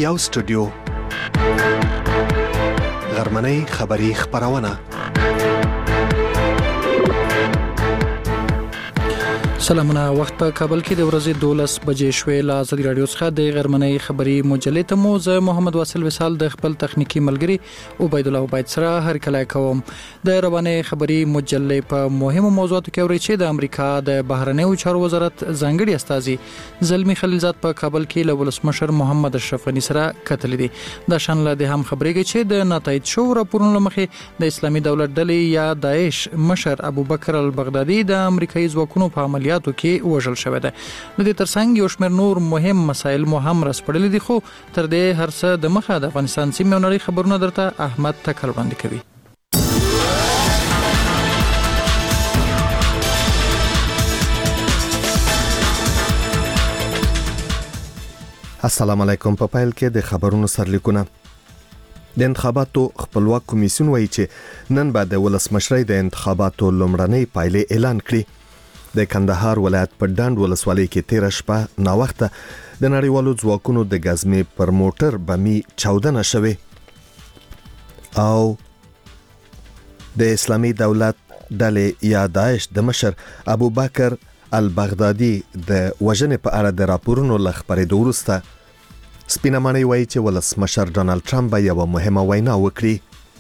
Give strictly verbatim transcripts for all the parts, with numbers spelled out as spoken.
یو سټوډیو غرمنۍ خبری خبرونه. سلامونه، وخت په کابل کې د ورځې دولس بجې شوې. له ازادي رادیو څخه د غرمنۍ خبری مجلې ته مو زه محمد واصل وصال د خپل تخنیکی ملګری عبید الله عبید سره هر کله کوم. د روانه خبری مجلې په مهمو موضوعاتو کې اوري چې د امریکا د بهرنیو چارو وزارت ځانګړي استازي زلمی خلیلزاد په کابل کې له ولسمشر محمد اشرف غنی سره کتل دي. د شان له هم خبرېږي چې د ناتایج شو راپورونو مخې د اسلامي دولت ډلې یا داعش مشر ابوبکر البغدادي د امریکایي ځواکونو په عملیاتو کې وژل شوی دی. د دې ترڅنګ یو شمېر نور مهم مسایل مو هم راسپړلي دي، خو تر دې هر څه د مخه د افغانستان سیمې او نړۍ خبرونه درته احمد تکل وړاندې کوي. السلام علیکم. په پایل کې د خبرونو سرلیکونه. د انتخاباتو خپلواک کمیسیون وایي چې نن بعد د ولسمشرۍ د انتخاباتو لومړنۍ پایلې اعلان کړي. د کندهار ولایت په ډاند ولسوالۍ کې تیر شپه نا وخته د نړیوالو ځواکونو د غزمې پر موټر بمي چاودنه شوه او د اسلامي دولت ډلې یا داعش د مشر ابوبکر البغدادي د وژنې په اړه د راپورونو لخبرېدو وروسته سپینمانه وایي چې ولسمشر ډونالد ټرمپ یو مهمه وینا وکړي.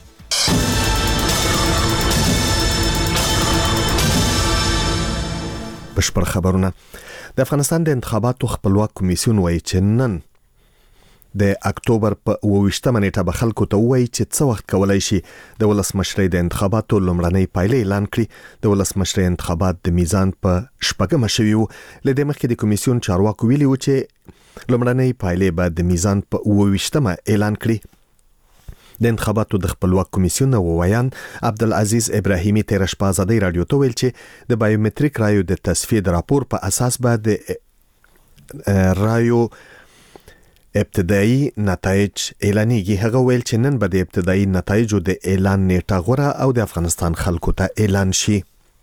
بشپړ خبرونه. د افغانستان د انتخاباتو خپلواک کمیسیون وایي چې نن د اکتوبر په اوویشتمه نیټه به خلکو ته وایي چې څه وخت کولای شي د ولسمشرۍ د انتخاباتو لومړنۍ پایلې اعلان کړي. د ولسمشرۍ انتخابات د میزان په شپږمه شوي وو. له دې مخکې د کمیسیون چارواکو ویلي و چې لومړنۍ پایلې به د میزان په اوویشتمه اعلان کړي. د انتخاباتو د خپلواک کمیسیون وویان عبدالعزیز ابراهیمی تیر شپه ازادي رادیو ته ویل چې د بایومټریک رایو د تصفیه د راپور په اساس به د رایو ابتدایي نتایج اعلانېږي. هغه ویل چې نن به د ابتدایي نتایجو د اعلان نیټه غوره او د افغانستان خلکو ته اعلان شي.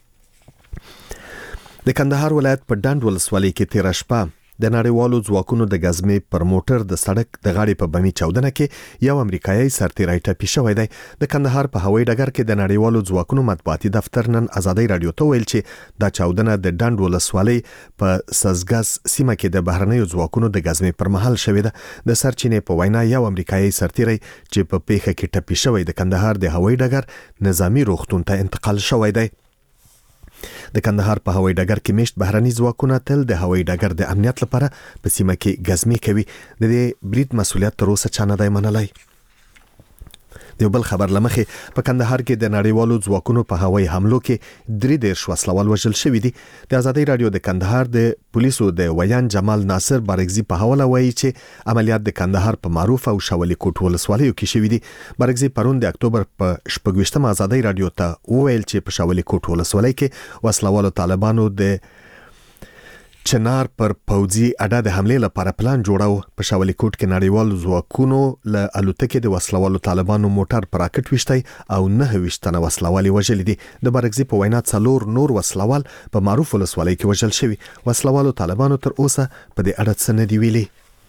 د کندهار ولایت په ډاند ولسوالۍ کې تیر شپه د نړیوالو ځواکونو د غزمې پر موټر د سړک د غاړې په بمي چاودنه کې یو امریکایي سرتیری ټپي شوی دی. د کندهار په هوایي ډګر کې د نړیوالو ځواکونو مطبوعاتي دفتر نن ازادي رادیو ته ویل چې دا چاودنه د ډاند ولسوالۍ په سزګس سیمه کې د بهرنیو ځواکونو د غزمې پر مهال شوې ده. د سرچینې په وینا یو امریکایي سرتیری چې په پیښه کې ټپي شوی د کندهار د هوایي ډګر نظامی روغتون ته انتقال شوی دی. د کندهار په هوایي ډګر کې مشت بهرني ځواکونه تل د هوایي ډګر د امنیت لپاره په سیمه کې غزمې کوي. د دې برید مسولیت تر اوسه چا نه دی منلی. د بل خبر لمخې په کندهار کې د نړیوالو ځواکونو په هوایي حملو کې درې دېرش وسلوال وژل شوي دي. د ازادي رادیو د کندهار د پولیسو د ویان جمال ناصر بارګزي په حواله وایي چې عملیات د کندهار په معروف او شولي کوټ ولسوالیو کې شوي دي. بارګزي پرون د اکتوبر په شپږویشتمه ازادي رادیو ته وویل چې په شولي کوټ ولسوالۍ کې وسلوالو طالبانو د چنار پر پوځي اډه د حمله لپاره پلان جوړاو. په شاولي کوټ کې نړیوال ځواکونو له الوتکې د وسلوالو طالبانو موټر پر راکټ وشتي او نه وشتنه وسلوالي وژل دي. د بارګزي په وینا څلور نور وسلوال په معروف ولسوالۍ کې وژل شوی. وسلوالو طالبانو تر اوسه په دې اړه څه نه دی ویلي.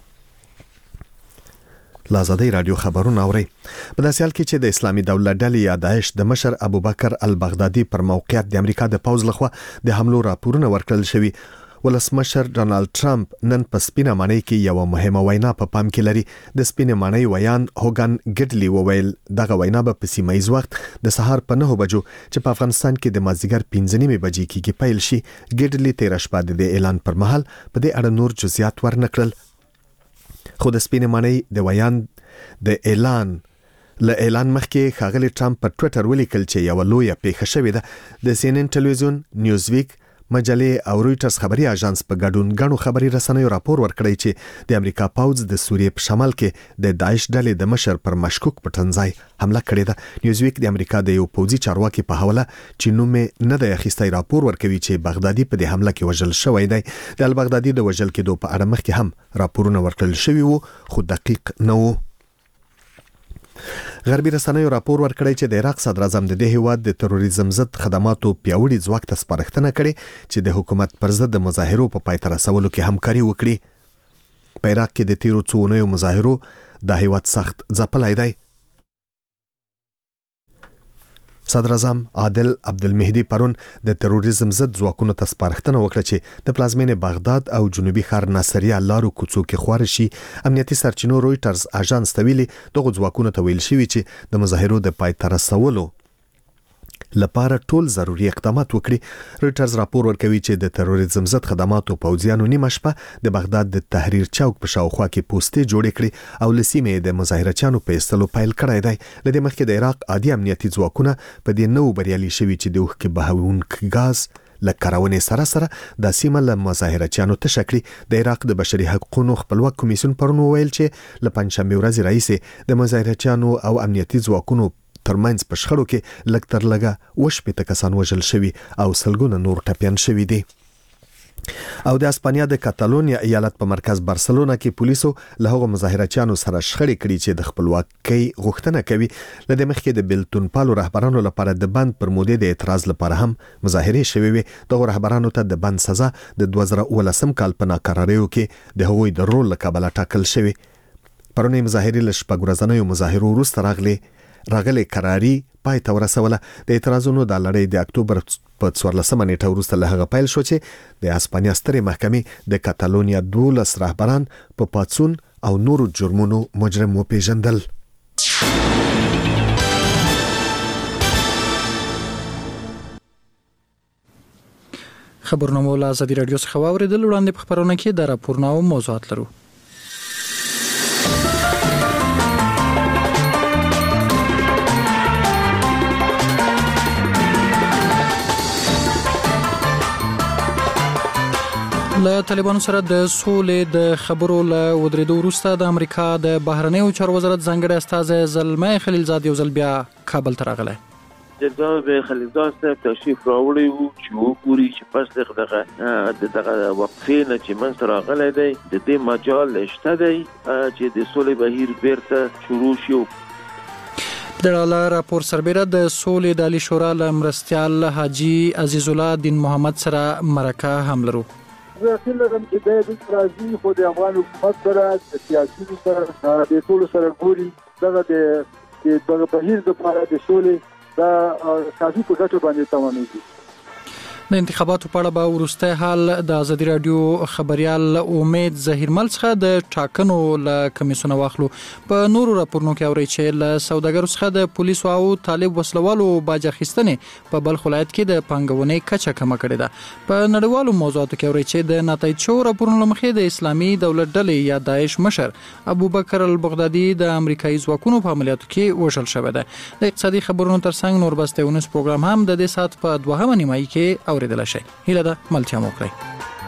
لازادي رادیو خبرونه اوري. په داسې حال کې چې د اسلامي دولت ډلې یا داعش د مشر ابوبکر البغدادي پر موقعیت د امریکا د پوځ لخوا د حملو راپورونه ورکړل شوی. ولسمشر ډونالد ټرمپ نن په سپینه مانۍ کې یو مهمه وینا په پام کې لري. د سپینه مانۍ ویان هوګان ګډلی وویل دغه وینا به په سیمایي وخت د سهار په نهه بجو چې په افغانستان کې د مازیګر پنځه نیمې بجې کې پیل شي. ګډلی تیر شپه د اعلان پر مهال په دې اړه نور جزئیات ورنکړل. خو د سپینه مانۍ د ویان د اعلان له اعلان مخکې ښاغلی ټرمپ په ټویټر ولیکل چې یو لویه پیښه شوې ده. د سی ان ان ټلویزیون، نیوزویک مجلې او رويټرز خبري اژانس په ګډون غنو خبري رسنیو راپور ورکړی چې د امریکا پوځ د سوریې په شمال کې د داعش ډلې د مشر پر مشکوک پټنځای حمله کړې ده. نیوزویک د امریکا د یو پوځي چارواکي په حواله چې نوم نه د اخیستای راپور ورکوي چې بغدادي په دې حمله کې وژل شوی دی. د البغدادي د وژل کېدو په اړه مخکې هم راپورونه ورکړل شوي وو خو دقیق نه وو. غربي رسنیو راپور ورکړی چې د عراق صدر اعظم د دې هیواد د تروریزم ضد خدماتو پیاوړي ځواک ته سپارښتنه کړې چې د حکومت پر ضد د مظاهرو په پای ته رسولو کې همکاري وکړي. په عراق کې د تیرو څو اونیو مظاهرو د هیواد سخت ځپلای دی. صدر اعظم عادل عبدالمهدي پرون د تروریزم ضد ځواکونو ته سپارښتنه وکړه چې د پلازمینې بغداد او جنوبي ښار ناصریه لارو کوڅو کې خوار شي. امنیتي سرچینو رويټرز اژانس ته ویلي دغه ځواکونو ته ویل شوی چې د مظاهرو د پای ته رسولو لپاره ټول ضروري اقدامات وکړي. رويټرز راپور ورکوي چې د تروریزم ضد خدماتو پوځیانو نیمه شپه د بغداد د تحریر چوک په شاوخوا کې پوسټې جوړې کړې او لسیمې د مظاهرچیانو په ایستلو پیل کړی دی. لدې مخکې د عراق عادي امنیتي ځواکونه په دې نو بریالي شوي چې د اوښکې بهونکي غاز لکرونې سره سره د سیمه له مظاهرچیانو تشکړي. د عراق د بشري حقوقو خپلواک کمیسیون پرون ویل چې له پنځشنبه ورځې راهیسې د مظاهرچیانو او امنیتي ځواکونو ترمنځ په شخړو کې لږ تر لږه وشپېته کسان وژل شوي او سلګونه نور ټپیان شوي دي. او د اسپانیا د کاتالونیا ایالت په مرکز بارسلونا کې پولیسو له هغو مظاهرچیانو سره شخړې کړي چې د خپلواکۍ غوښتنه کوي. لدې مخکې د بیلتون پالو رهبرانو لپاره د بند پر مودې د اعتراض لپاره هم مظاهرې شوې وي. دغه رهبرانو ته د بند سزا د دوه زره ولسم کال په ناکراریو کې د هغوی د رول له کبله ټاکل شوی. پرونی مظاهرې له شپږ ورځنیو مظاهرو وروسته راغلي راغلي قراري پای ته ورسوله. د اعتراضونو د لړۍ د اکتوبر په څوارلسمه نیټه وروسته له هغه پیل شو چې د اسپانیا سترې محکمې د کاتالونیا دولس رهبران په پاتسون او نورو جرمونو مجرم وپیژندل. خبرونه له ازادي رادیو څخه واوریدل. وړاندې په خبرونه کې د راپورونو او موضوعات لرو. له طالبانو سره د سولې د خبرو له ودرېدو وروسته د امریکا د بهرنیو چارو وزارت ځانګړی استازی زلمي خلیلزاد یو ځل بیا کابل ته راغلی. جناب خلیلزاد صاحب تشریف راوړی وو چې وګوري چې پس دغه د دغه وقفې نه چې منځ ته راغلی دی د دې مجال شته دی چې د سولې بهیر بیرته شروع شي. د ډاله راپور سربیره د سولې د عالی شورا له مرستیال حاجي عزیز الله دین محمد سره مرکه هم لرو. زه فکر لرم چې د راځي خو د افغان حکومت سره د سیاسي سره د ټول سره ګوري دغه د دغه بهیر د لپاره د سولې دا کافي په ګټه باندې تمامېږي. د انتخاباتو په اړه به وروسته حال د ازادي رادیو خبريال امید ظهیرمل څخه د ټاکنو له کمیسیون واخلو. په نورو راپورونو کې اوري چې له سوداګرو څخه د پولیسو او طالب وسلوالو باج اخیستنې په بلخ ولایت کې د پنګونې کچه کمه کړې ده. په نړیوالو موضوعاتو کې اوري چې د نتایجو راپورونو مخې د اسلامي دولت ډلې یا داعش مشر ابوبکر البغدادي د امریکایي ځواکونو په عملیاتو کې وژل شوی دی. د اقتصادي خبرونو ترڅنګ نور بسته ونس پروګرام هم د دې سات په دوهمه نیمایي کې اوریدل شي. هیله ده ملتیا مو کړئ.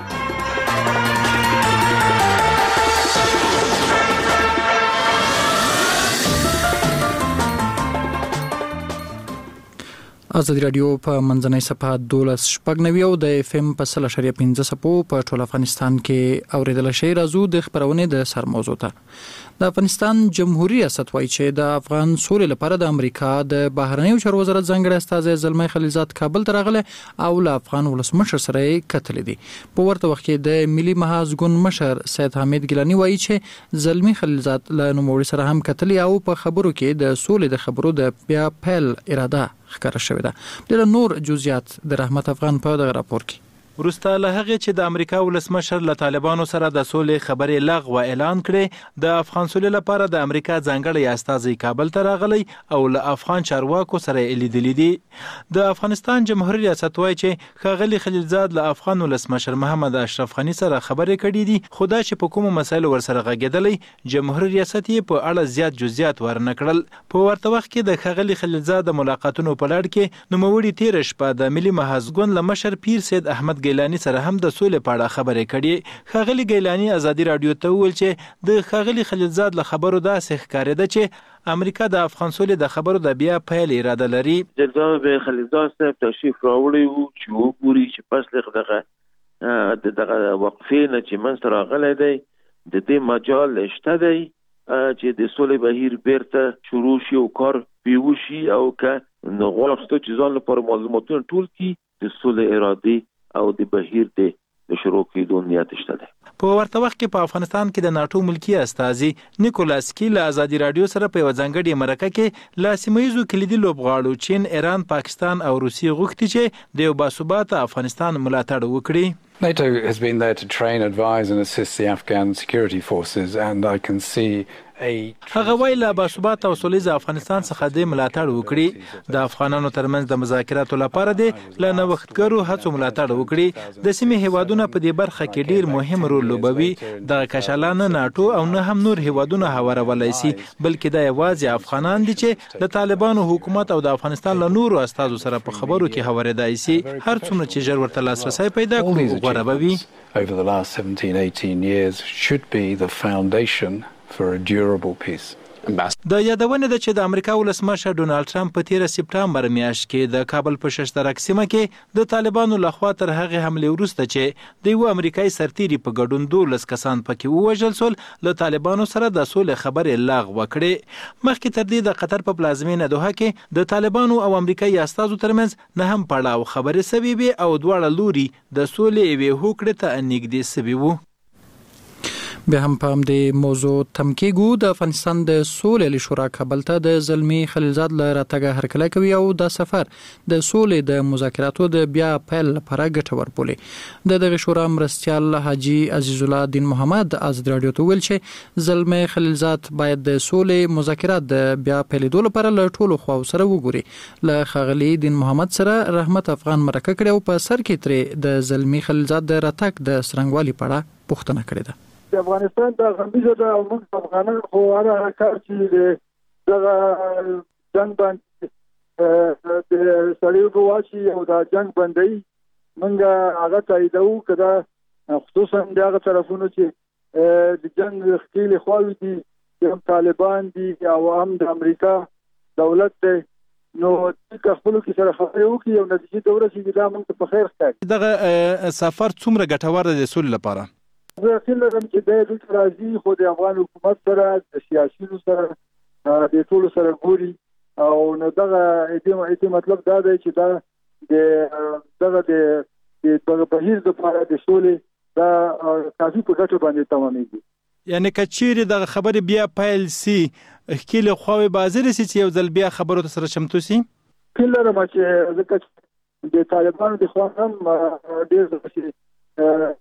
ازادي رادیو په منځنۍ صفحه دولس شپږ نوي او د اف ام په سل اشاریه پنځه سپو په ټول افغانستان کې اوریدل شي. راځو د خبرونه د سر موضوع ته. د افغانستان جمهوریت ریاست وایي چې د افغان سولې لپاره د امریکا د بهرنیو چارو وزارت ځانګړی استازی زلمي خلیلزاد کابل ته راغلی او له افغان ولسمشر سره کتل دي. په ورته وخت کې د ملي محاذ ګوند مشر سید حمید ګیلانی وایي چې زلمي خلیلزاد له نوموړي سره هم کتل او په خبرو کې د سولې د خبرو د بیا پیل اراده ښکاره شوې ده. د نور جزئیات د رحمت افغان په دغه راپور کې. ورسته له هغه چې د امریکا ولسمشر له طالبانو سره د سولې خبرې لغوه اعلان کړي، د افغان سولې لپاره د امریکا ځانګړی استازی کابل ته راغلی او له افغان چارواکو سره لیدلې دي. د افغانستان جمهوریت ریاست وایي چې ښاغلي خلیلزاد له افغان ولسمشر محمد اشرف غنی سره خبرې کړې دي، خو دا چې په کومو مسایلو ورسره غږېدلی جمهوریت ریاست یې په اړه زیات جزئیات ورنه کړل. په ورته وخت کې د ښاغلي خلیلزاد د ملاقاتونو په لړ کې نوموړي تېره شپه د ملي محاذ ګوند له مشر پیر سید احمد ګیلانی سره هم د سولې په اړه خبرې کړې. ښاغلي ګیلانی ازادي رادیو ته وویل چې د ښاغلي خلیلزاد له خبرو داسې ښکارېده چې امریکا د افغان سولې د خبرو د بیا پیل اراده لري. جناب خلیلزاد صاحب تشریف راوړی وو چې وګوري چې پس له دغه د دغه وقفې نه چې منځ ته راغلی دی د دې مجال شته دی چې د سولې بهیر بیرته شروع شي او کار پرې وشي او که غواړي چې ځان لپاره معلوماتونه ټول کړي د سولې ارادې او د بهیر د د شروع کېدو نیت شته دی. په ورته وخت کې په افغانستان کې د ناتو ملکی استازي نیکولاس کی له ازادي رادیو سره په ځانګړي مرکه کې لا سیمایي کلیدي لوبغاړو چین، ایران، پاکستان او روسیې غوښتي چې د یو باثباته افغانستان ملاتړ وکړي. NATO has been there to train, advise and assist the Afghan security forces, and I can see a هغه وایي له باثباته او سولیزه افغانستان څخه د ملاتړ وکړي، د افغانانو ترمنځ د مذاکراتو لپاره د له نوښتګرو هڅو ملاتړ وکړي. د سیمې هیوادونه په دې برخه کې ډیر مهم رول لوبوي. د کشالان ناتو او نه هم نور هیوادونه هوارولای شي، بلکې دا یوازې افغانان دي چې د طالبانو حکومت او د افغانستان له نورو استازو سره په خبرو کې هوارېدای شي. هر څومره چې ژر ورته لاسرسی پیدا کړو over the last seventeen eighteen years should be the foundation for a durable peace. د یادونه ده چې د امریکا ولسمشر ډونالد ټرمپ په تیر سپټمبر میاشت کې د کابل په ششترک سیمه کې د طالبانو لخوا تر هغه حمله وروسته چې د یو امریکایي سرتیري په ګډون دولس کسان پکې ووژل شول، له طالبانو سره د سولې خبرې لغوه کړې. مخکې تر دې د قطر په پلازمینه دوحه کې د طالبانو او امریکایي استازو ترمنځ نه هم پړاو خبرې سوي وي او دواړه لوري د سولې یوې هوکړې ته نږدې سوي وو. بیا هم په همدې موضوع تم کېږو. د افغانستان د سولې شورا کابل ته د زلمی خلیلزاد له راتګه هرکلی کوي او دا سفر د سولې د مذاکراتو د بیا پیل لپاره ګټور بولي. د دغه شورا مرستیال حاجي عزیز الله دین محمد ازادي رادیو ته ویل چې زلمی خلیلزاد باید د سولې مذاکرات د بیا پیلېدو لپاره له ټولو خواو سره وګوري. له ښاغلي دین محمد سره رحمت افغان مرکه کړې او په سر کې ترې د زلمی خلیلزاد د راتګ د څرنګوالي په اړه پوښتنه کړې ده. د افغانستان د غمیزه د موږ افغانان خو هغه کار چې دغه جنگ باندې د سړیو واچي او د جنگ باندې موږ هغه تاییدو کړه، خصوصا دغه طرفونو چې د جنگ خېل خواوي دي، هم طالبان دي او هم د امریکا دولت دی، نو که خپل کې سره خبرې وکړي او نتیجه دوره شي دا موږ په خیر ښکاري. دغه سفر څومره ګټور دی د سولې لپاره؟ زه فکر لرم چې د دې راځي خو د افغان حکومت سره د سیاسيونو سره د ټولو سره ګوري او نو دغه دې مطلب دا دی چې دا د دغه د بهیر د لپاره د سولې دا کافي په ګټه باندې تمامېږي. یعنی کچېری د خبرې بیا پیل سي خېل خوې بازار سي چې یو ځل بیا خبرو سره شمتو سي. فکر لرم چې ځکه د طالبانو د خوا هم ډېر څه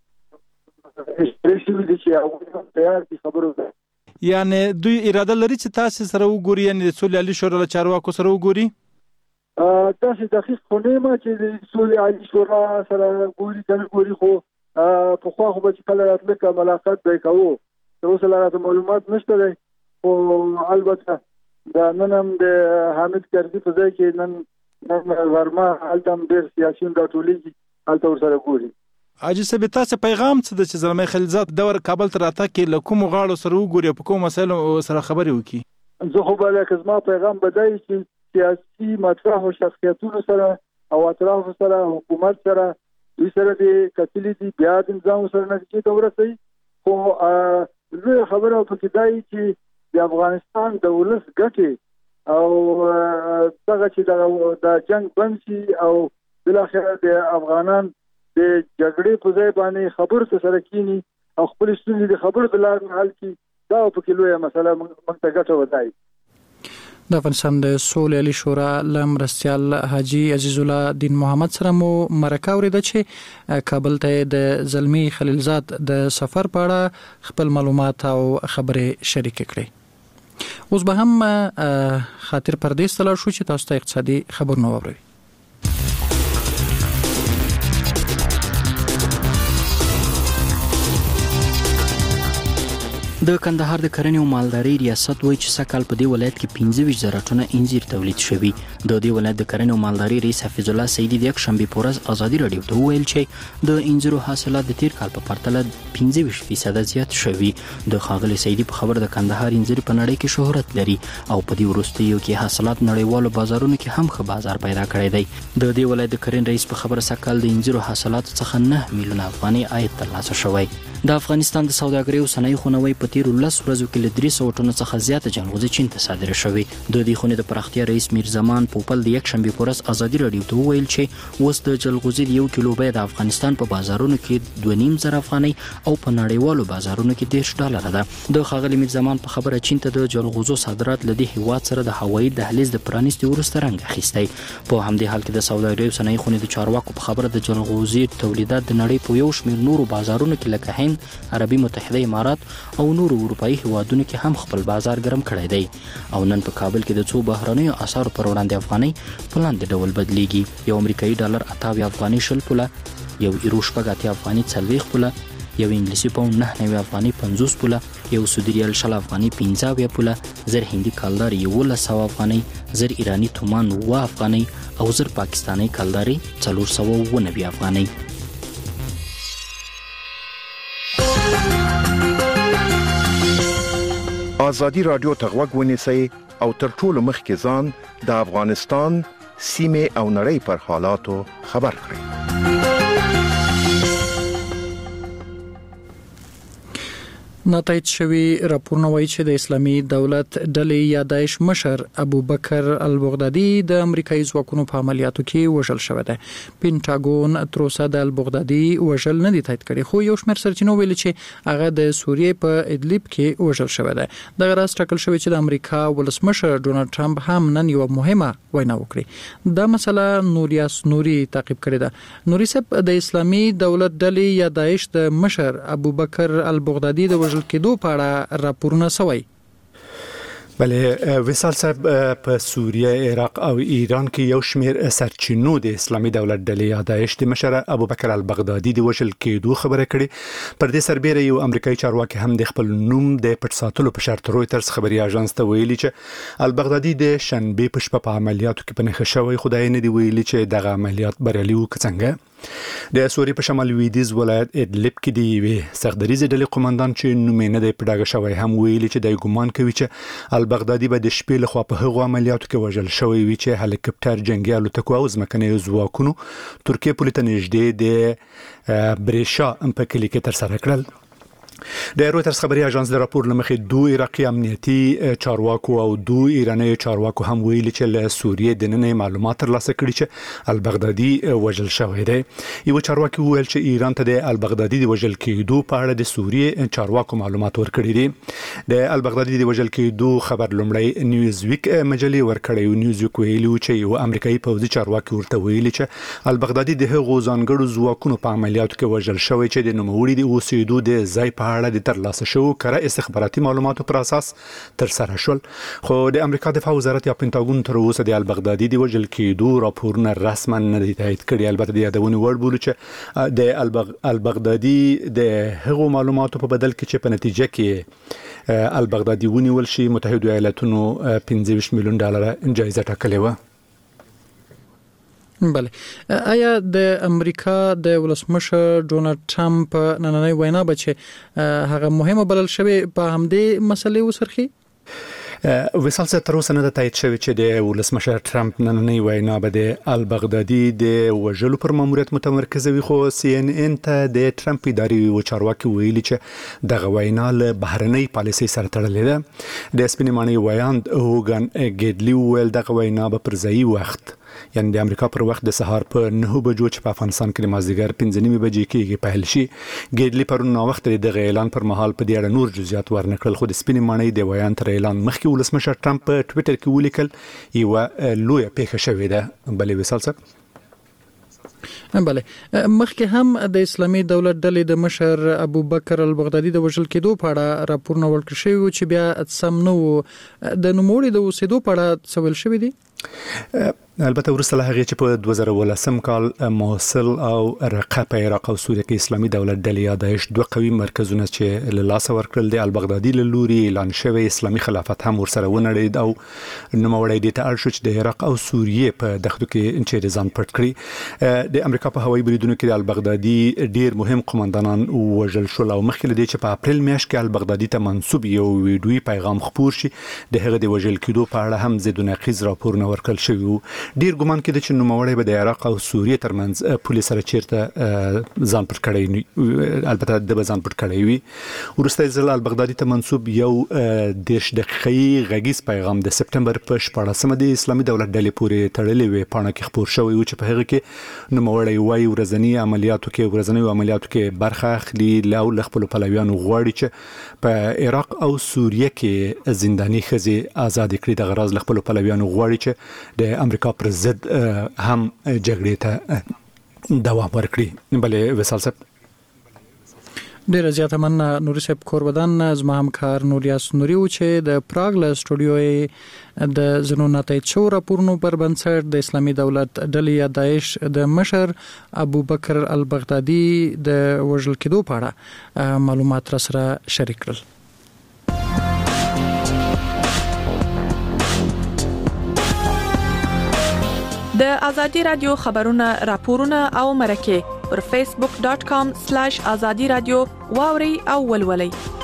یعنی دوی اراده لري چې تاسو سره وګوري، یعنی د سولې عالی شورا له چارواکو سره وګوري؟ تاسو دقیق خو نه ما چې د سولې عالی شورا سره ګوري کنه ګوري، خو په خو خو چې کله راتلکه ملاقات به کوو نو سره معلومات نشته دی. او البته دا نن هم د حامد کرزي په ځای کې نن نن ورما التم ډیر سیاسيون راټولېږي الته ور سره ګوري. حاجی صاحب تاسو پیغام څه د چې زلمی خلیلزاد دور کابل ته راته کې له کوم غاړو سره وګوري په کوم مسایلو سره خبرې وکړي؟ زه خو به لکه زما پیغام بدای چې سیاسي مطرح او شخصیتونو سره او اطراف سره حکومت سره دوی سره د کتلې دي بیا د نظام سره نتیجه ته ورسوي. خو زه خبره پکې دی چې د افغانستان د ولس ګټې او دغه چې د جنگ بند شي او بالاخره د افغانان د جګړې په ځای باندې خبر څه سره کینی او خپل ستونزې د خبر د لار حل کی، دا په کې لویه مسله موږ ته ګټه ودای. د افغانستان د سولې عالی شورا لمرستیال حاجی عزیز الله دین محمد سره مو مرکه اوریده چې کابل ته د زلمی خلیلزاد د سفر په اړه خپل معلومات او خبرې شریک کړې. اوس به هم خاطر پردیس ته لاړ شو چې تاسو ته اقتصادي خبرونه واورئ. د کندهار د کرنې او مالدارۍ ریاست وایي چې سږ کال په دې ولایت کې پنځه ویشت زره ټنه انځر تولید شوي. د دې ولایت د کرنې او مالدارۍ رئیس حفیظ الله سیدي د یکشنبې په ورځ ازادي رادیو ته وویل چې د انځرو حاصلات د تیر کال په پرتله پنځه ویشت فیصده زیات شوي. د ښاغلي سیدي په خبر د کندهار انځر په نړۍ کې شهرت لري او په دې وروستیو کې حاصلات نړیوالو بازارونو کې هم ښه بازار پیدا کړی دی. د دې ولایت د کرنې رئیس په خبره سږ کال د انځرو حاصلاتو څخه نه میلیونه افغانۍ عاید ترلاسه شوی. د افغانستان د سوداګرۍ او صنایع خونوي په تیر لس ورځو کې له درې سوه ټنو څخه زیاته جلغوزي چین ته صادره شوې. د دې خونې د پراختیا رئیس میرزمان پوپل د یک شنبه پورس ازادي رادیو ته وویل چې اوس د جلغوزي د یو کیلو بیه د افغانستان په بازارونو کې دوه نیم زره افغانۍ او په نړیوالو بازارونو کې دېرش ډالره ده. د ښاغلي میرزمان په خبره چین ته د جلغوزو صادرات له دې هیواد سره د هوایي دهلیز د پرانیستي وروسته رنګ اخیستی. په همدې حال کې د سوداګرۍ او صنایع خونې د چارواکو په خبره د جلغوزي تولیدات د نړۍ په یو شمېر نورو بازارونو کې لکه هند، عربي متحده امارات او نورو اروپایي هیوادونو کې هم خپل بازار ګرم کړی دی او نن په کابل کې د څو بهرنیو اسعارو پر وړاندې افغانۍ په لاندې ډول بدلیږي. یو امریکایي ډالر اتاوي افغاني شل پوله، یو ایرو شپږ اتیا افغاني څلوېښت پوله، یو انګلیسي پاوند نهه نوي افغاني پنځوس پوله، یو سعودي ریال شل افغاني پنځه اویا پوله، زر هندي کالدار یولس سوه افغانۍ، زر ایراني تومان اووه افغانۍ او زر پاکستاني کالداري څلور سوه اووه نوي افغانۍ. ازادي رادیو ته غوږ ونیسئ او تر ټولو مخکې ځان د افغانستان سیمې او نړۍ پر حالاتو خبر کړئ. ناتایید شوی راپورونه وایي چې د اسلامي دولت ډلې یا داعش مشر ابوبکر البغدادي د امریکایي ځواکونو په عملیاتو کې وژل شوی دی. پینټاګون تر اوسه د البغدادي وژل نه دی تایید کړی، خو یو شمېر سرچینو ویلي چې هغه د سوریې په ادلیب کې وژل شوی دی. دغه راز ټاکل شوی چې د امریکا ولسمشر ډونالد ټرمپ هم نن یو مهمه وینا وکړي. دا مسله نوریاس نوري تعقیب کړې ده. نوري صاحب، د اسلامي دولت ډلې یا داعش د مشر ابوبکر البغدادي د وژل کېدو په اړه راپورونه سوي. بله وصال صاحب، په سوریه، عراق او ایران کې یو شمیر سرچینو د اسلامي دولت ډلې یا داعش د مشر ابوبکر البغدادي د وژل کېدو خبره کړې. پر دې سربېره یو امریکایي چارواکي هم د خپل نوم د پټ ساتلو په شرط رويټرز خبري اژانس ته ویلي چې البغدادي د شنبه په شپه په عملیاتو کې په نښه شوی، خدای نه دی ویلي چې دغه عملیات بریالي و که څنګه. د سوریې په شمال لویدیځ ولایت ادلب کې دی وی سختدریزه ډلې قومندان چې نوم نه دی پډاګه شوی هم ویلي چې د ګومان کوي چې البغدادي به د شپې له خوا په هغو عملیاتو کې وژل شوی وي چې هلیکاپټر جنگي الوتکو او ځمکني ځواکونو ترکیه پولیس ته نږدې د بریشا په کلی کې تر سره کړل. د رويټرز خبري اژانس د راپور لمخې دوه عراقي امنیتي چارواکو او دوه ایراني چارواکو هم ویلي چې له سوریې د نن معلومات ترلاسه کړي چې البغدادي وژل شوی دی. یو چارواکي ویل چې ایران ته د البغدادي د وژل کېدو په اړه د سوریې چارواکو معلومات ورکړي دي. د البغدادي د وژل کېدو خبر لومړی نیوز ویک مجلې ورکړی او نیوز ویک ویلي چې یو امریکایي پوځي چارواکي ورته ویلي چې البغدادي د هغو ځانګړو ځواکونو په عملیاتو کې وژل شوی چې د نوموړي د اوسېدو د ځای په اړه د ترلاسه شو کړه استخباراتي معلوماتو پر اساس تر سره شول. خو د امریکا دفاع وزارت یا پینټاګون تر اوسه د البغدادي د وژل کېدو راپورونه رسما نه دي تایید کړي. البته د یادونې وړ بولي چې د البغ... البغدادي د هغو معلوماتو په بدل کې چې په نتیجه کې البغدادي ونیول شي متحده ایالاتونو پنځه ویشت میلیون ډالر جایزه ټاکلې و. بله، آیا د امریکا د ولسمشر ډونالد ټرمپ نننۍ وینا به چې هغه مهمه بلل شوی په همدې مسلې وسرخي؟ وصال صاحب، تر اوسه نه ده تایید شوی چې د ولسمشر ټرمپ نننۍ وینا به د البغدادي د وژلو پر ماموریت متمرکزه وي، خو سی ان ان ته د ټرمپ اداري و چارواکي ویلي چې دغه وینا له بهرنۍ پالیسۍ سره تړلې ده. د سپینې ماڼۍ ویاند هوګن ګیډلي وویل دغه وینا به پر ځایي وخت، یعنی د امریکا پر وخت د سهار په نهه بجو چې په افغانستان کې د مازدیګر پنځه نیمې بجې کېږي پیل شي. ګیډلي پرون ناوخته دغه اعلان پر مهال په دې اړه نور جزئیات ورنکړل، خو د سپینې ماڼۍ د ویان تر اعلان مخکې ولسمشر ټرمپ په ټویټر کې ولیکل یوه لویه پیښه شوې ده. بلې وصال صاحب، بله، مخکې هم د اسلامي دولت ډلې د مشر ابوبکر البغدادي د وژل کېدو په اړه راپورونه ورکړل شوي و چې بیا سم نه و. د نوموړي د اوسېدو په اړه څه ویل شوي دي؟ البته ورسته له هغې چې په دوه زره ولسم کال موصل او رقه په عراق او سوریه کې اسلامي دولت ډلې یا داعش دوه قوي مرکزونه چې له لاسه ورکړل د البغدادي له لوري اعلان شوی اسلامي خلافت هم ورسره ونړېد او نوموړی دې ته اړ شو چې د عراق او سوریې په دښتو کې چیرې ځان پټ کړي. د امریکا په هوایي بریدونو کې د البغدادي ډیر مهم قومندانان وژل شول او مخکې له دې چې په اپریل میاشت کې البغدادي ته منسوب یو ویډیویي پیغام خپور شي د هغه د وژل کېدو په اړه هم ضد و نقیض راپورونه راپورونه ورکړل شوي وو. ډیر ګمان کېده چې نوموړی به د عراق او سوریې ترمنځ پولیس سره چیرته ځان پټ کړی، البته د ځان پټ کړی وي. وروسته ځل البغدادي ته منسوب یو دیش دقیقې غږیز پیغام د سپټمبر په شپاړسمه د اسلامي دولت ډلې پورې تړلې وې پاڼه کې خپور شوی و چې په هغه کې نوموړی وايي ورځنی عملیاتو کې ورځنی عملیاتو کې برخه اخلي له خپل پلویانو غواړي چې په عراق او سوریه کې زنداني ښځې آزاد کړي. د غراض له خپل پلویانو غواړي چې د امریکا پر ضد هم جګړې ته دوام ورکړي. بلې وصال صاحب ډیر زیاته مننه نوري صاحب کوربدان. زما همکار نوریاس نوري و چې د پراګ له سټوډیو د زنوناتای چو راپورونو پر بنسټ د اسلامي دولت ډلې یا داعش د مشر ابو بکر البغدادي د وژل کېدو په اړه معلومات را سره شریک کړل. د ازادي رادیو خبرونه راپورونه او مرکه پر فیسبوک ډاٹ کام سلیش ازادي رادیو واوري او ولولئ.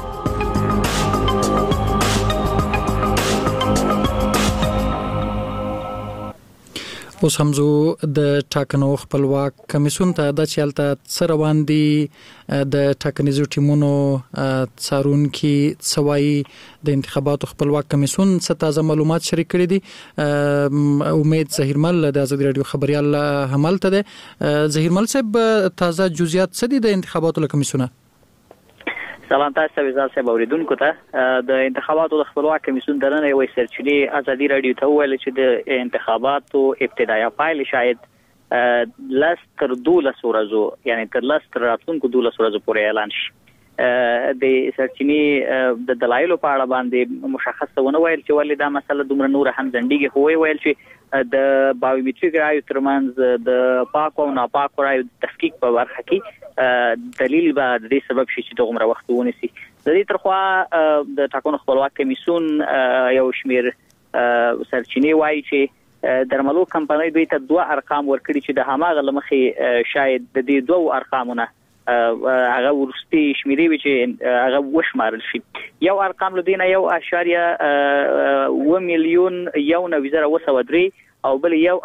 اوس هم زه د ټاکنو خپلواک کمیسیون ته د چالتہ سروان دي د ټاکنیزو ټیمونو څارونکي سوای د انتخاباتو خپلواک کمیسیون څخه تازه معلومات شریک کړي دي. امید ظهیرمل د ازادي رادیو خبريال حملته ده. ظهیرمل صاحب تازه جزئیات څه دي د انتخاباتو کمیسیونه؟ سلام تاسو وزال صاحب اوریدونکو ته. د انتخاباتو د خپلواک کمیسیون درنه یو سرچینی ازادي رادیو ته ویل چې د انتخاباتو ابتدایي پایلې شاید لاس تر دولس ورځو یعنی تر لاس تر راتلونکو دولس ورځو پورې اعلان شي. د سرچینی د دلایلو په اړه باندې مشخصونه ویل چې ولې دا مسله دومره نور هم ځنډیږي، خو ویل چې د بایومټریک رایو ترمنځ د پاک او ناپاک رایو تفکیک په برخه کې دلیل به د دې سبب شي چې دغه وخت ونیسي. د دې ترخوا د ټاکنو خپلواک کمیسیون یو شمیر سرچینی وایي چې درملو کمپنۍ دوی ته دوه ارقام ورکړي چې د هماغه لمخې شاید د دې دوه ارقامونه هغه ورستي شمیرې وي چې هغه وشمارل شي. یو ارقام لدينا یو اشاریه و میلیون یو نوي زره وسو درې او بل یو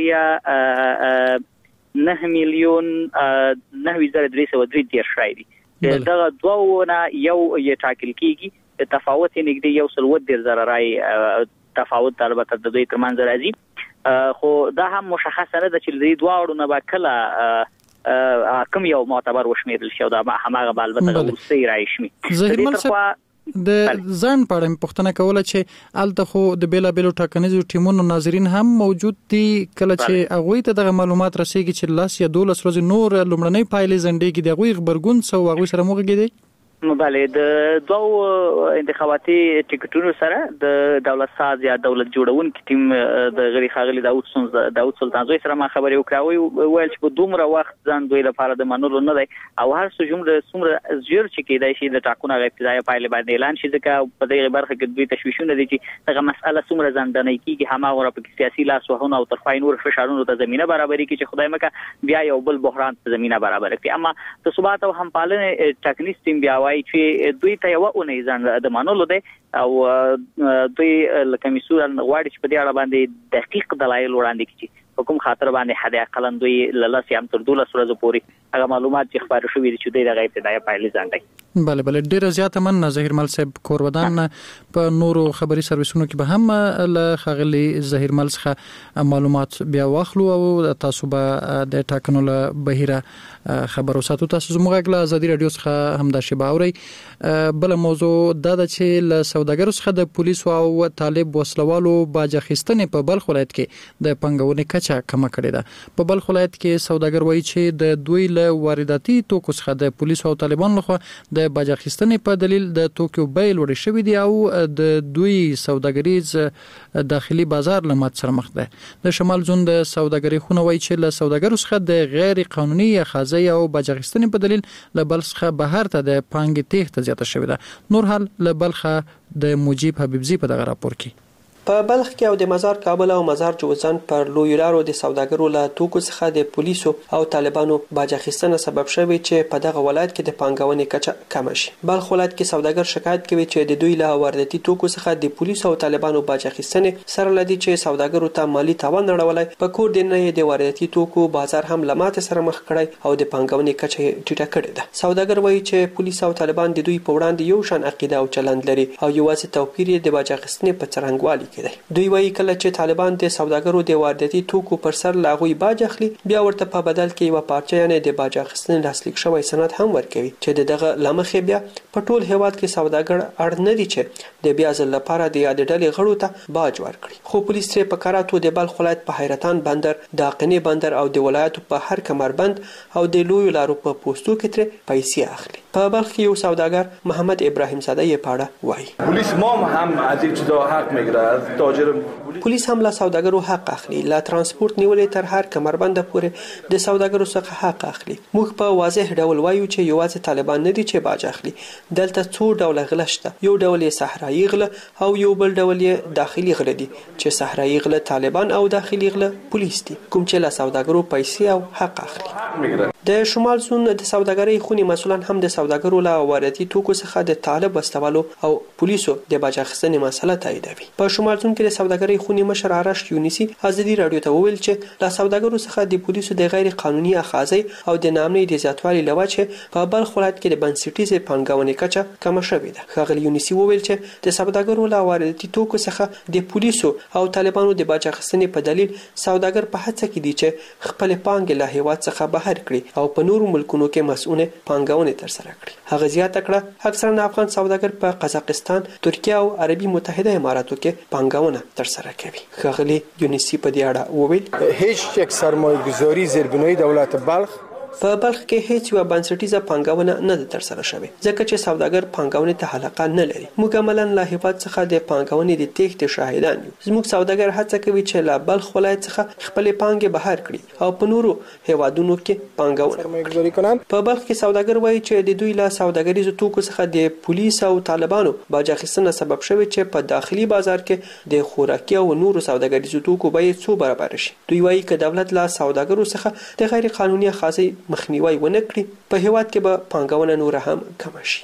اشاریه نه میلیون نه زره درې سو درې دیر شایدي. دغه دوه نه یو یې ټاکل کیږي، تفاوت یې نږدې یو سل و دیر زره راي تفاوت البته د دوی ترمنځ راځي، خو دا هم مشخصه نه ده چې دوی دواړو نه به کله کوم یو معتبر وشمیرل شي او دا هماغه البته ورسي راشي. ظهیرمل صاحب د ځان پړم پښتنه کوله چې الته خو د بیلا بیلو ټاکنیزو ټیمونو ناظرین هم موجود دي، کله چې هغه ته د معلومات رسیږي چې لاس یا دولس ورځې نور لمړنۍ پایلې زنډېږي د هغه خبرګون سو هغه سره موږ دي. بله د دوه انتخاباتي ټیکټونو سره د دولت ساز یا دولت جوړونکو ټیم د غری خاغلی داوود سلطان داوود سلطان زوی سره ما خبرې وکړې ویل چې په دومره وخت ځان دوی لپاره د منلو نه دی او هر څه جمله څومره زیر چې کېدای شي د ټاکنو ابتدایي پایلې باندې اعلان شي، ځکه په دې برخه کې دوی تشویشونه دي چې دغه مسأله څومره ځندنې کیږي هماغه په سیاسي لاسوهونه او ترفای نور فشارونو ته زمينه برابرۍ کې چې خدای مکه بیا یو بل بحران ته زمينه برابر کړي. اما د ثبات او همپالنې ټاکنیز ټیم بیا وايي چې دوی ته یو اونۍ ځان د منلو دی او دوی کمیسیون غواړي چې په دې اړه باندې دقیق دلایل وړاندې کړي حکم خاطر باندې حد اقل دوی للاس یم تر دولس ورځې پورې هغه معلومات چې خبر شوې دي چې دوی د ابتدایي پایلې ځانډي. بله بله ډیره زیاته من ظهیرمل صاحب کورودان په نورو خبري سرویسونو کې به هم له خغلی ظهیرمل څخه معلومات بیا واخلو او تاسو به د ټاکنو له بهیره خبرو ساتو. تاسو زموږ غلا ازادي رادیو څخه هم د شباوري بل موضوع دا د چې له سوداګرو څخه د پولیسو او طالب وسلوالو باج اخیستنې په بلخ ولایت کې د پنګونې کچه کم کړې ده. په بلخ ولایت کې سوداګر وایي چې د دوی له وارداتي توکو څخه د پولیسو او طالبانو لخوا د باج اخیستنې په دلیل د توکو بیل وړي شوې دي او د دوی سوداګریز داخلي بازار له مات سره مخ ده. د شمال زون د سوداګرۍ خونه وایي چې له سوداګرو څخه د غیر قانوني اخاذي او باج اخیستنې په دلیل له بلخ څخه بهر ته د پانګې تیښته زیاته شوې ده. نور حال له بلخ د مجيب حبیبزي په دغه راپور کې په بلخ کې او د مزار کابل او مزار جوزجان پر لوی لارو د سوداګرو له توکو څخه د پولیسو او طالبانو باج اخیستنه سبب شوی چې په دغه ولایت کې د پانګونې کچه کم شي. بلخ ولایت کې سوداګر شکایت کوي چې د دوی له وارداتي توکو څخه د پولیسو او طالبانو باج اخیستنې سره لدی چې سوداګرو ته مالی تاوان اړولای. په کور د نه د وارداتي توکو بازار هم لمات سره مخ کړی او د پانګونې کچه ټیټه کړې ده. سوداګر وایي چې پولیس او طالبان د دوی په وړاندې یو شان عقیده او چلند لري او یوازې توپیر یې د باج اخیستنې په څرنګوالي کې دی. دوی وایي کله چې طالبان د سوداګرو د وارداتي توکو پر سر لاغوي باج اخلي بیا ورته په بدل کې یو پارچه یعنی د باج اخیستنې لاسلیک شوی سند هم ورکوي چې دغه لمخې بیا په ټول هیواد کې سوداګر اړ نه دي چې د بیا ځل لپاره د یاد ډلې غړو ته باج ورکړي. خو پولیس ترې په کاراتو د بلخ ولایت په حیرتان بندر د قنی بندر او د ولایتو په هر کمربند او د لوی لارو په پوسټو کې ترې پیسې اخلي. په بلخ کې یو سوداګر محمد ابراهیم زاده یې پاړه وایي پولیس ما هم از این چیزا حق میگیره از تاجر پولیس هم له سوداګرو حق اخلي. له ترانسپورت نیولې تر هر کمربند پورې د سوداګرو څخه حق اخلي. موږ په واضح ډول وایو چې یوازې طالبان نه دي چې باج اخلي. دلته څو ډول غله شته. یو ډول یې صحرایي غله او یو بل ډول یې داخلي غله دي چې صحرایي غله طالبان او داخلي غله پولیس دي کوم چې له سوداګرو پیسې او حق اخلي. د شمال زون د سوداګرۍ خونی مسولان هم د سوداګرو له وارداتي توکو څخه د طالب واستولو او پولیسو د باج اخیستنې مسله تاییدوي. په شمال زون کې د سوداګرۍ خونی مشر آرش یونیسی ازادي رادیو ته وویل چې له سوداګرو څخه د پولیسو د غیر قانوني اخاذي او د نامنۍ د زیاتوالي لوجه په بلخ ولایت کې د بنسټیزې پانګونې کچه کم شوې ده. ښاغلي یونیسی وویل چې د سوداګرو له وارداتي توکو څخه د پولیسو او طالبانو د باج اخیستنې په دلیل سوداګر په هڅه کې دي چې خپل پانګې له هیواد څخه بهر کړي او په نورو ملکونو کې مسؤونه پانګونې ترسره کړي. هغه زیاته کړه اکثرا افغان سوداګر په قزاقستان، ترکیه او عربي متحده اماراتو کې پانګونه ترسره کوي. ښاغلي یونیسی په دې اړه وویل هیڅ یک سرمایه‌گذاری زیربنای دولت بلخ په بلخ کې هیڅ یو بنسټیزه پانګونه نه ده ترسره شوې ځکه چې سوداګر پانګونې ته علاقه نه لري. موږ عملاً له هیواد څخه د پانګونې د تېښتې شاهدان یو. زموږ سوداګر هڅه کوي چې له بلخ ولایت څخه خپل پانګې بهر کړي او په نورو هیوادونو کې پانګونه وکړي. په بلخ کې سوداګر وایي چې د دوی له سوداګریزو توکو څخه د پولیس او طالبانو باج اخیستنه سبب شوی چې په داخلي بازار کې د خوراکي او نورو سوداګریزو توکو بیې څو برابر شي. دوی وایي چې دولت له سوداګرو څخه د غیر قانوني اخاذي مخنیوي ونه کړي په هیواد کې به پانګونه نور هم کم شي.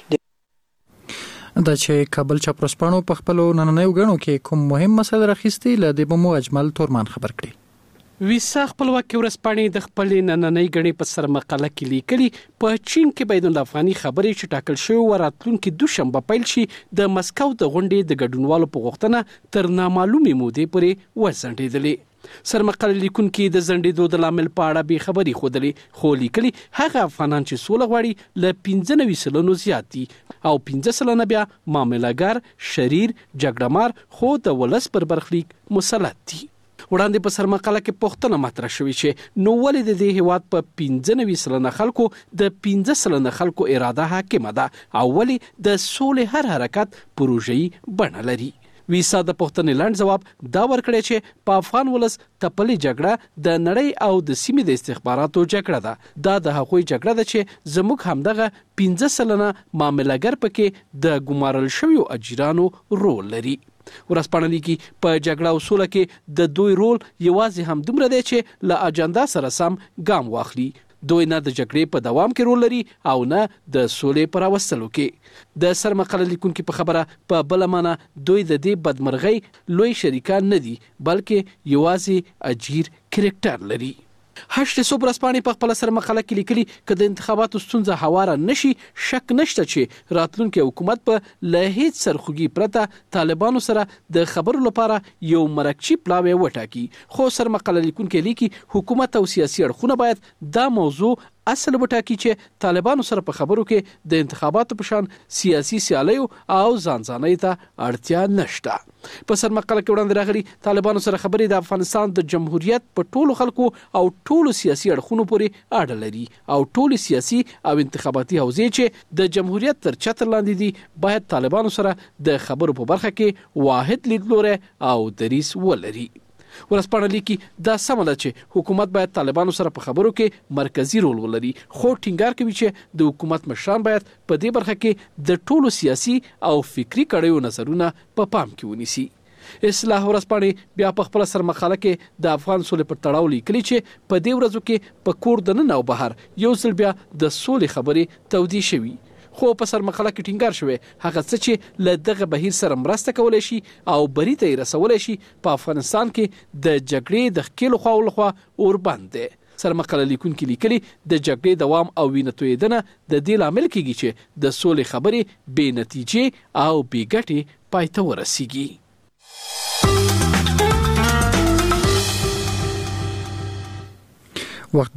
دا چې کابل چاپرسپانو په خپل نننۍ وګړو کې کوم مهم مسله راخستي لدې بمو اجمل تورمان خبر کړي. ویسا خپلواکي ورسپانې د خپل نننۍ غړي په سر مقاله کې لیکلي په چین کې بین الافغاني خبرې چې ټاکل شوی و راتلونکي دوشنبه پیل شي د مسکو د غونډې د ګډونوالو په غوښتنه تر نامعلومې مودې پورې وځنډېدلې. سرمقاله لیکونکي د زندېدو د لامل په اړه به خبري خودلې خو لیکلي هغه افغانان چې سوله غواړي ل پنځه نوي سلنو زیات دي او پنځه سلنه بیا معاملهګر، شریر، جګړهمار خو د ولس پر برخلیک مسلط دي. وړاندې په سرمقاله کې پوښتنه مطرح شوې چې نو ولې د دې هیواد په پنځه نوي سلنه خلکو د پنځه سلنه خلکو اراده حاکمه ده او ولې د سولې هر حرکت پروژې بڼه لري. ویسا د پښتنې لاند جواب دا ورکړی چې په افغان ولس تپلې جګړه د نړۍ او د سیمې د استخباراتو جګړه ده. دا د هغوی جګړه ده چې زموږ همدغه پنځه سلنه معاملهګر پکې د ګمارل شویو اجیرانو رول لري. ورسپانه لیکي په جګړه او سوله کې د دوی رول یوازې هم دومره دی چې له اجنډا سره سم ګام واخلي. دوی نه د جګړې په دوام کې رول لري او نه د سولې پر راوستلو کې. د سرمقاله لیکونکو په خبره په بل معنی دوی د دې بدمرغۍ لوی شریکان نه دي بلکې یوازې اجیر کریکټر لري. هشت صبح رسپانې په خپل سرمقاله کې لیکلي چې د انتخاباتو ستونزه هواره نشي شک نشته چې راتلونکي حکومت په له هیڅ سرخوږي پرته طالبانو سره د خبرو لپاره یو مرکچی پلاوی وټاکي. خو سرمقاله لیکونکو لیکي حکومت او سیاسي اړخونه باید دا موضوع اصل وټاکي چې طالبانو سره په خبرو کې د انتخاباتو په شان سیاسي سیالیو او ځانځانۍ ته اړتیا نشته. په سرمقاله کې وړاندې راغلي طالبانو سره خبرې د افغانستان د جمهوریت په ټولو خلکو او ټولو سیاسي اړخونو پورې اړه لري او ټولو سیاسي او انتخاباتي حوزې چې د جمهوریت تر چتر لاندې دي باید طالبانو سره د خبرو په برخه کې واحد لیدلوری او دریځ ولري. ورسپانه لیکي دا سم ده چې حکومت باید طالبانو سره په خبرو کې مرکزی رول ولري خو ټینګار کوي چې د حکومت مشران باید په دې برخه کې د ټولو سیاسي او فکری کړیو نظرونه په پا پام کې ونیسي. اصلاح ورځپاڼې بیا په خپل سرمقاله کې د افغان سولې پر تړاو لیکلي چې په دې ورځو کې په کور دننه او بهر یو ځل بیا د سولې خبرې تودې شوي، خو په سرمقاله کې ټینګار شوی هغه څه چې له دغه بهیر سره مرسته کولای شي او بری ته یې رسولی شي په افغانستان کې د جګړې د ښکېلو خواو لخوا اوربند دی. سرمقاله لیکونکي لیکلي د جګړې دوام او وینه تویېدنه د دې لامل کیږي چې د سولې خبرې بې نتیجې او بې ګټې پای ته ورسیږي. وخت